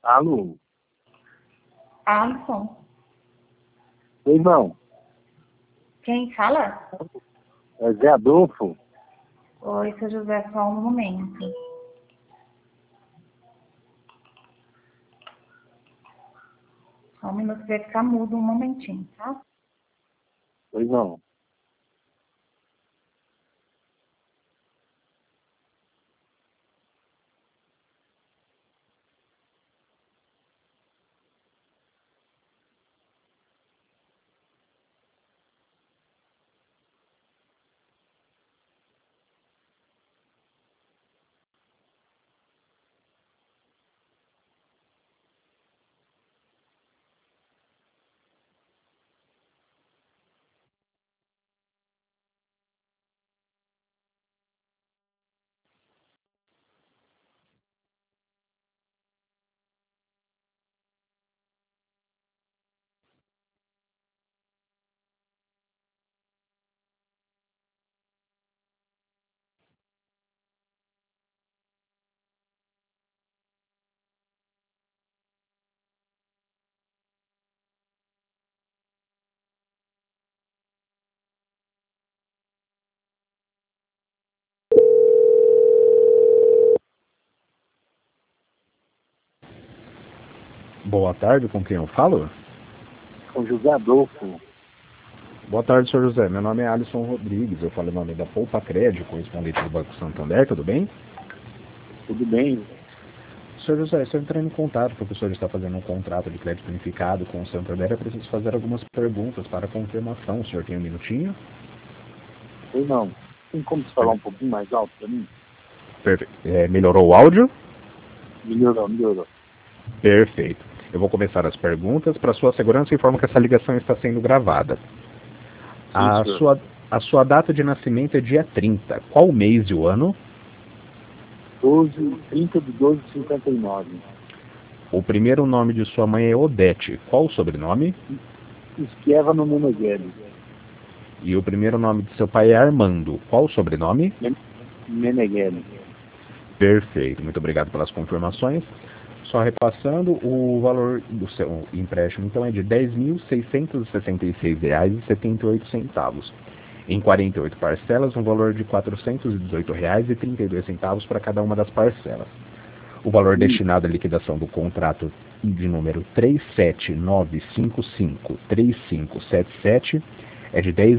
Alô? Alisson, Oi, irmão. quem fala? É Zé Adolfo? Oi, seu José, só um momento. Só um minuto, vai ficar mudo um momentinho, tá? Oi, irmão. Boa tarde, com quem eu falo? Com José Adolfo. Boa tarde, senhor José. Meu nome é Alisson Rodrigues. Eu falo em nome da Poupa Crédito, correspondente do Banco Santander, tudo bem? Tudo bem? Senhor José, estou entrando em contato porque o senhor está fazendo um contrato de crédito unificado com o Santander. Eu preciso fazer algumas perguntas para confirmação. O senhor tem um minutinho? Oi, irmão. Tem como você falar um pouquinho mais alto para mim? Perfeito. Melhorou o áudio? Melhorou. Perfeito. Eu vou começar as perguntas. Para sua segurança, informo que essa ligação está sendo gravada. Sim, A sua data de nascimento é dia 30. Qual o mês e o ano? 30/12/59. O primeiro nome de sua mãe é Odete. Qual o sobrenome? Esquiava no Meneghelli. E o primeiro nome de seu pai é Armando. Qual o sobrenome? Meneghelli. Perfeito. Muito obrigado pelas confirmações. Só repassando, o valor do seu empréstimo então é de R$ 10.666,78. Em 48 parcelas, um valor de R$ 418,32 para cada uma das parcelas. O valor destinado à liquidação do contrato de número 379553577 é de R$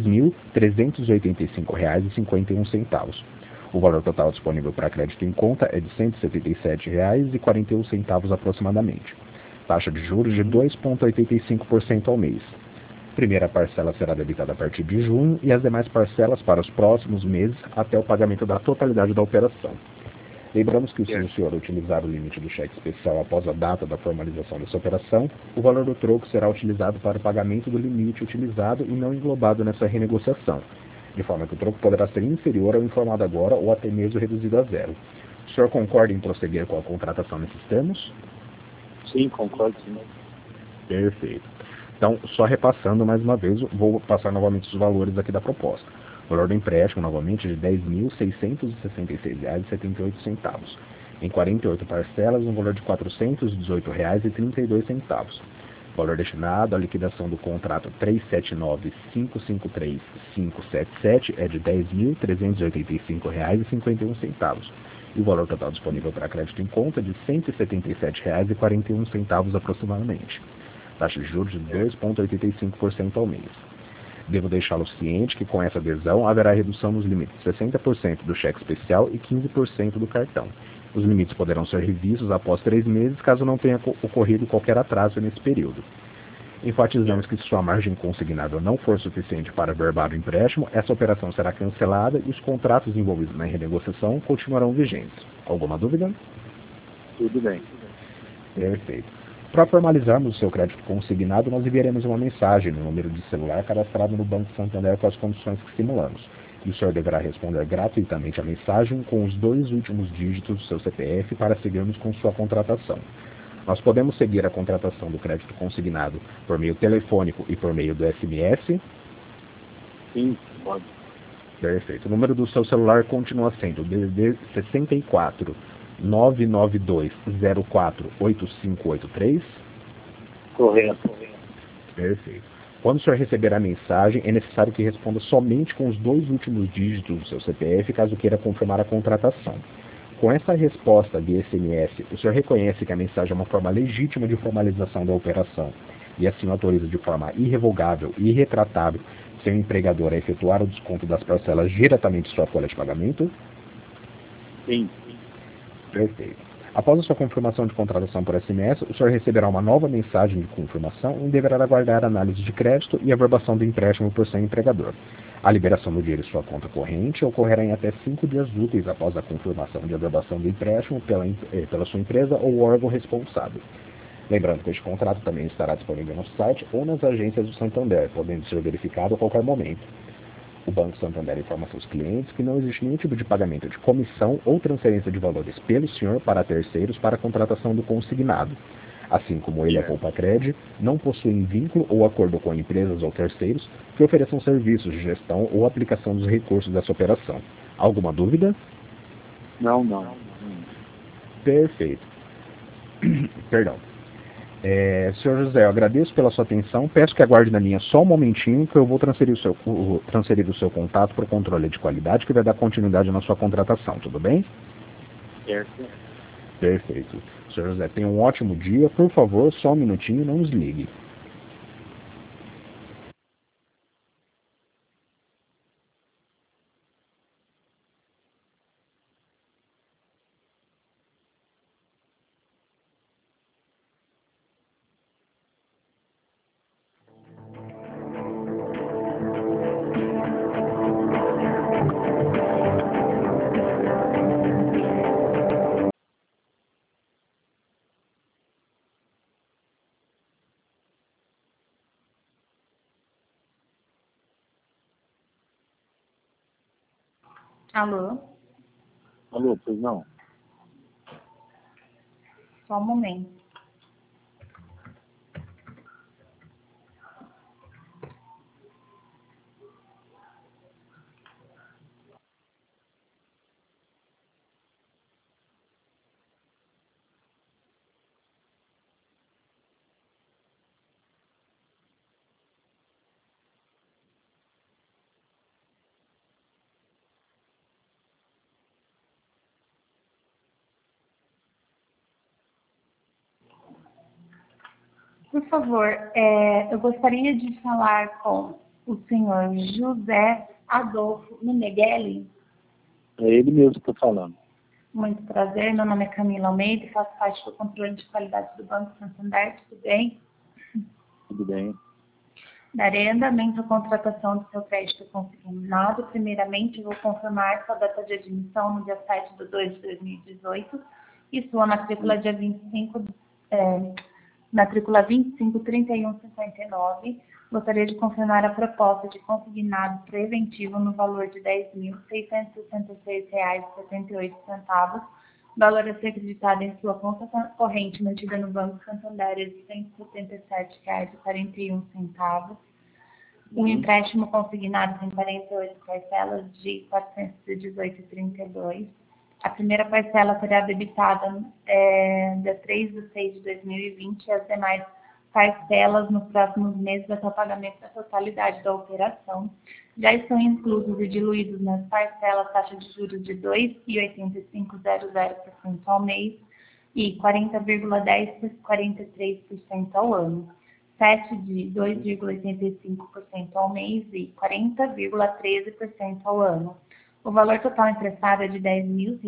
10.385,51. O valor total disponível para crédito em conta é de R$ 177,41 aproximadamente. Taxa de juros de 2,85% ao mês. Primeira parcela será debitada a partir de junho e as demais parcelas para os próximos meses até o pagamento da totalidade da operação. Lembramos que se o senhor utilizar o limite do cheque especial após a data da formalização dessa operação, o valor do troco será utilizado para o pagamento do limite utilizado e não englobado nessa renegociação, de forma que o troco poderá ser inferior ao informado agora ou até mesmo reduzido a zero. O senhor concorda em prosseguir com a contratação nesses termos? Sim, concordo, sim. Perfeito. Então, só repassando mais uma vez, vou passar novamente os valores aqui da proposta. O valor do empréstimo, novamente, de R$ 10.666,78. Em 48 parcelas, um valor de R$ 418,32. Valor destinado à liquidação do contrato 379553577 é de R$ 10.385,51. E o valor total disponível para crédito em conta de R$ 177,41 aproximadamente. Taxa de juros de 2,85% ao mês. Devo deixá-lo ciente que com essa adesão haverá redução nos limites de 60% do cheque especial e 15% do cartão. Os limites poderão ser revistos após 3 meses, caso não tenha ocorrido qualquer atraso nesse período. Enfatizamos que se sua margem consignada não for suficiente para verbar o empréstimo, essa operação será cancelada e os contratos envolvidos na renegociação continuarão vigentes. Alguma dúvida? Tudo bem. Perfeito. Para formalizarmos o seu crédito consignado, nós enviaremos uma mensagem no número de celular cadastrado no Banco Santander com as condições que simulamos. E o senhor deverá responder gratuitamente a mensagem com os 2 últimos dígitos do seu CPF para seguirmos com sua contratação. Nós podemos seguir a contratação do crédito consignado por meio telefônico e por meio do SMS? Sim, pode. Perfeito. O número do seu celular continua sendo DDD 64 992048583? Correto. Perfeito. Quando o senhor receber a mensagem, é necessário que responda somente com os 2 últimos dígitos do seu CPF, caso queira confirmar a contratação. Com essa resposta de SMS, o senhor reconhece que a mensagem é uma forma legítima de formalização da operação e assim autoriza de forma irrevogável e irretratável seu empregador a efetuar o desconto das parcelas diretamente em sua folha de pagamento? Sim. Perfeito. Após a sua confirmação de contratação por SMS, o senhor receberá uma nova mensagem de confirmação e deverá aguardar a análise de crédito e a averbação do empréstimo por seu empregador. A liberação do dinheiro em sua conta corrente ocorrerá em até 5 dias úteis após a confirmação de averbação do empréstimo pela sua empresa ou órgão responsável. Lembrando que este contrato também estará disponível no site ou nas agências do Santander, podendo ser verificado a qualquer momento. O Banco Santander informa seus clientes que não existe nenhum tipo de pagamento de comissão ou transferência de valores pelo senhor para terceiros para a contratação do consignado. Assim como ele e a Poupa-Cred, não possuem vínculo ou acordo com empresas ou terceiros que ofereçam serviços de gestão ou aplicação dos recursos dessa operação. Alguma dúvida? Não. Perfeito. Perdão. Senhor José, eu agradeço pela sua atenção. Peço que aguarde na linha só um momentinho que eu vou transferir o seu contato para o controle de qualidade que vai dar continuidade na sua contratação, tudo bem? Certo. Perfeito. Senhor José, tenha um ótimo dia. Por favor, só um minutinho, não desligue. Alô? Alô, pois não? Só um momento. Por favor, eu gostaria de falar com o senhor José Adolfo Meneghelli. É ele mesmo que está falando. Muito prazer, meu nome é Camila Almeida e faço parte do controle de qualidade do Banco Santander, tudo bem? Tudo bem? Darei andamento à contratação do seu crédito consignado. Primeiramente, eu vou confirmar sua data de admissão no dia 7/2/2018 e sua matrícula dia 25, matrícula 253159. Gostaria de confirmar a proposta de consignado preventivo no valor de R$ 10.666,78, valor a ser acreditado em sua conta corrente mantida no Banco Santander de R$ 177,41. Um empréstimo consignado em 48 parcelas de R$ 418,32. A primeira parcela será debitada dia 3/6/2020 e as demais parcelas nos próximos meses até o pagamento da totalidade da operação. Já estão inclusos e diluídos nas parcelas taxa de juros de 2,8500% ao mês e 40,1043% ao ano. 7 de 2,85% ao mês e 40,13% ao ano. O valor total emprestado é de R$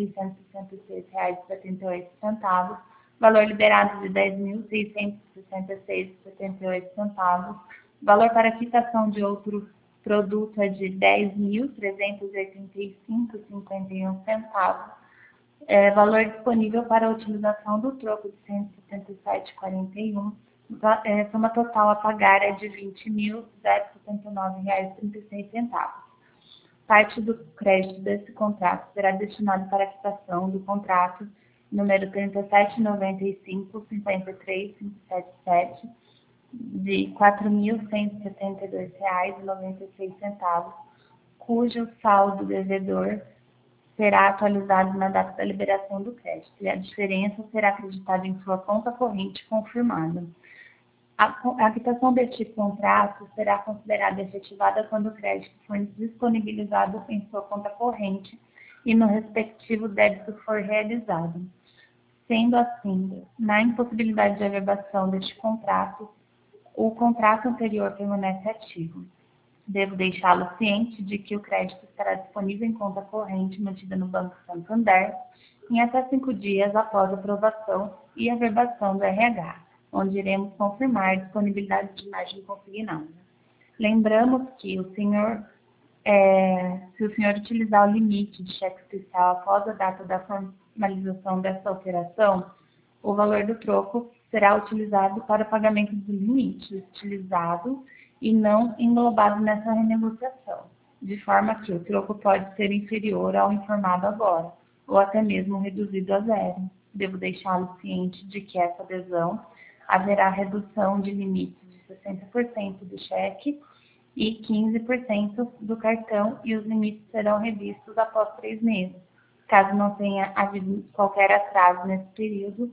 10.666,78, valor liberado de R$ 10.666,78, valor para quitação de outro produto é de R$ 10.385,51, valor disponível para a utilização do troco de R$ 177,41, soma total a pagar é de R$ 20.079,36. Parte do crédito desse contrato será destinado para a quitação do contrato número 3795-53577 de R$ 4.172,96, cujo saldo devedor será atualizado na data da liberação do crédito e a diferença será acreditada em sua conta corrente confirmada. A quitação deste contrato será considerada efetivada quando o crédito for disponibilizado em sua conta corrente e no respectivo débito for realizado. Sendo assim, na impossibilidade de averbação deste contrato, o contrato anterior permanece ativo. Devo deixá-lo ciente de que o crédito estará disponível em conta corrente mantida no Banco Santander em até 5 dias após a aprovação e averbação do RH, onde iremos confirmar a disponibilidade de margem consignada. Lembramos que se o senhor utilizar o limite de cheque especial após a data da formalização dessa operação, o valor do troco será utilizado para o pagamento do limite utilizado e não englobado nessa renegociação, de forma que o troco pode ser inferior ao informado agora, ou até mesmo reduzido a zero. Devo deixá-lo ciente de que essa adesão haverá redução de limites de 60% do cheque e 15% do cartão e os limites serão revistos após 3 meses. Caso não tenha havido qualquer atraso nesse período,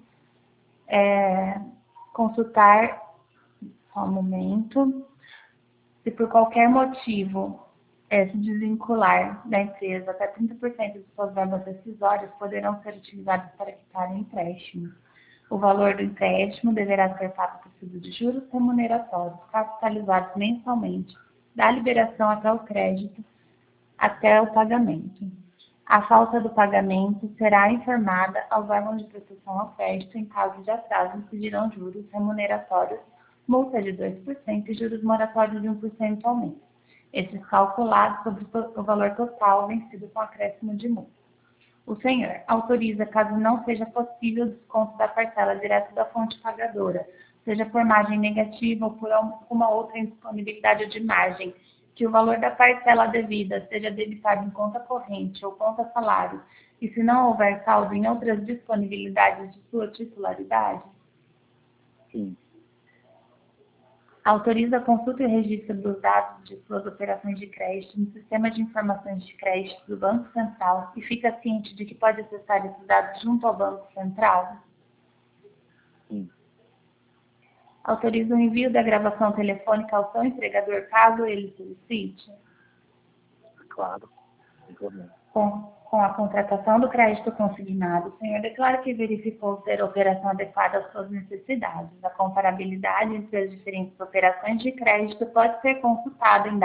consultar, só um momento, se por qualquer motivo se desvincular da empresa, até 30% de suas verbas decisórias poderão ser utilizadas para quitar o empréstimo. O valor do empréstimo deverá ser pago por juros de juros remuneratórios, capitalizados mensalmente, da liberação até o crédito, até o pagamento. A falta do pagamento será informada aos órgãos de proteção ao crédito em caso de atraso, incidirão juros remuneratórios, multa de 2% e juros moratórios de 1% ao mês. Esses calculados sobre o valor total vencido com acréscimo de multa. O senhor autoriza, caso não seja possível o desconto da parcela direto da fonte pagadora, seja por margem negativa ou por uma outra indisponibilidade de margem, que o valor da parcela devida seja debitado em conta corrente ou conta salário, e se não houver saldo em outras disponibilidades de sua titularidade? Sim. Autoriza a consulta e registro dos dados de suas operações de crédito no sistema de informações de crédito do Banco Central e fica ciente de que pode acessar esses dados junto ao Banco Central? Sim. Autoriza o envio da gravação telefônica ao seu empregador caso ele solicite? Claro. Com a contratação do crédito consignado, o senhor declara que verificou ser a operação adequada às suas necessidades. A comparabilidade entre as diferentes operações de crédito pode ser consultada em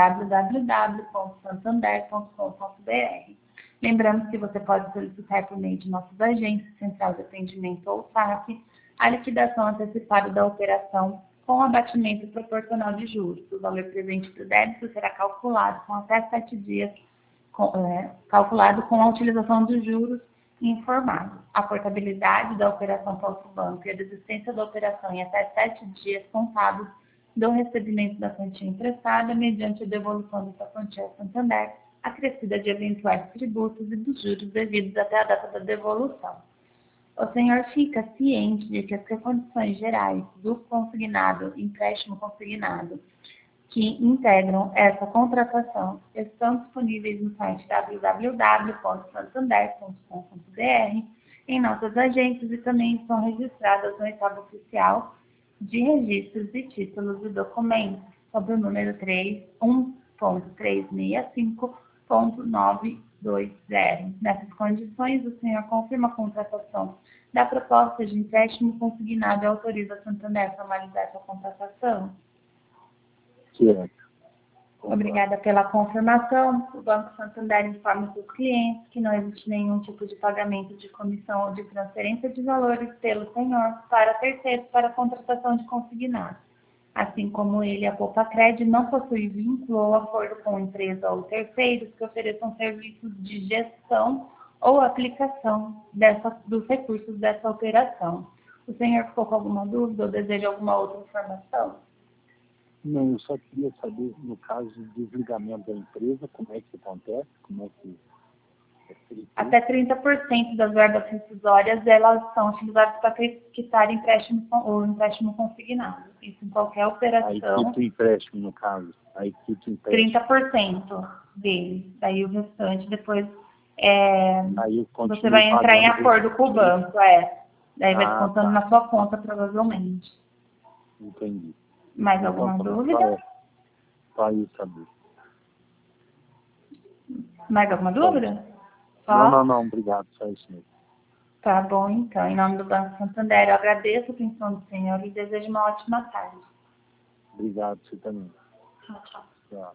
www.santander.com.br. Lembramos que você pode solicitar por meio de nossas agências, Central de Atendimento ou SAC, a liquidação antecipada da operação com abatimento proporcional de juros. O valor presente do débito será calculado com até 7 dias calculado com a utilização dos juros informados. A portabilidade da operação pós-banco e a desistência da operação em até 7 dias contados do recebimento da quantia emprestada mediante a devolução dessa quantia ao Santander, acrescida de eventuais tributos e dos juros devidos até a data da devolução. O senhor fica ciente de que as condições gerais do consignado, empréstimo consignado, que integram essa contratação estão disponíveis no site www.santander.com.br, em nossas agências e também estão registradas no estado oficial de registros de títulos e documentos, sob o número 1.365.920. Nessas condições, o senhor confirma a contratação da proposta de empréstimo consignado e autoriza a Santander a formalizar essa contratação? Certo. Obrigada pela confirmação. O Banco Santander informa seus clientes que não existe nenhum tipo de pagamento de comissão ou de transferência de valores pelo senhor para terceiros para a contratação de consignado. Assim como ele, a Poupa-Cred não possui vínculo ou acordo com empresa ou terceiros que ofereçam serviços de gestão ou aplicação dos recursos dessa operação. O senhor ficou com alguma dúvida ou deseja alguma outra informação? Não, eu só queria saber, no caso do desligamento da empresa, como é que acontece, como é que... Até 30% das verbas rescisórias, elas são utilizadas para quitar empréstimo ou empréstimo consignado. Isso em qualquer operação. Aí quita o empréstimo, no caso. Aí quita o empréstimo. 30% dele. Daí o restante depois Aí eu continuo você vai entrar em pagando acordo com o banco, Daí vai descontando na sua conta, provavelmente. Entendi. Mais alguma dúvida? Só isso, saber. Mais alguma dúvida? Não, obrigado, só isso mesmo. Tá bom, então. Em nome do Banco Santander, eu agradeço a atenção do senhor e desejo uma ótima tarde. Obrigado, você também. Tchau, tchau.